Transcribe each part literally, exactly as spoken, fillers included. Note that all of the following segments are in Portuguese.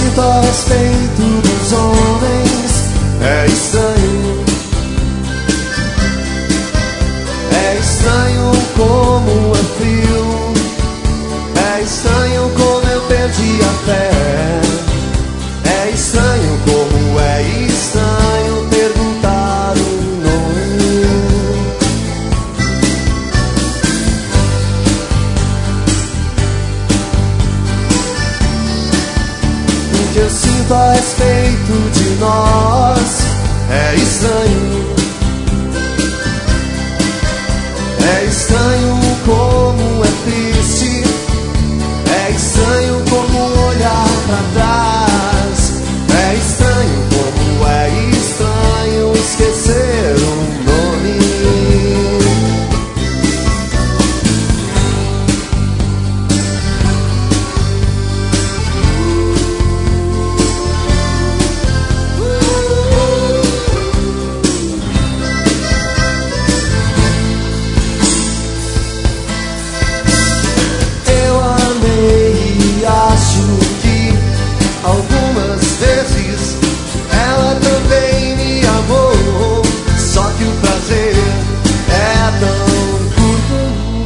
sinto a respeito dos homens é estranho. É estranho como é frio. É estranho como eu perdi a fé. É estranho como é estranho perguntar o nome. O que eu sinto a respeito de nós é estranho. É estranho como é triste. É estranho como olhar pra trás. É estranho como é estranho esquecer um nome. Eu amei e acho que algumas vezes ela também me amou. Só que o prazer é tão curto.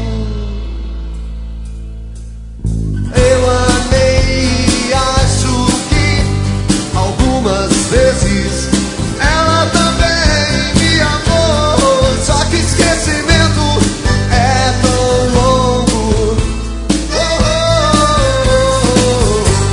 Eu amei e acho que algumas vezes ela também me amou. Só que esquecimento é tão longo. Oh, oh, oh, oh.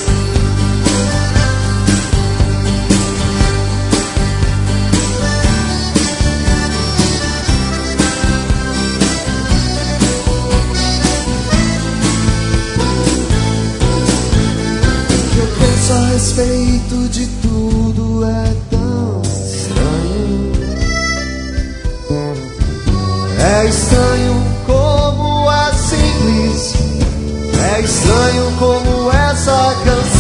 O que eu penso a respeito de tudo é tão estranho. É estranho como é simples. É estranho como essa canção.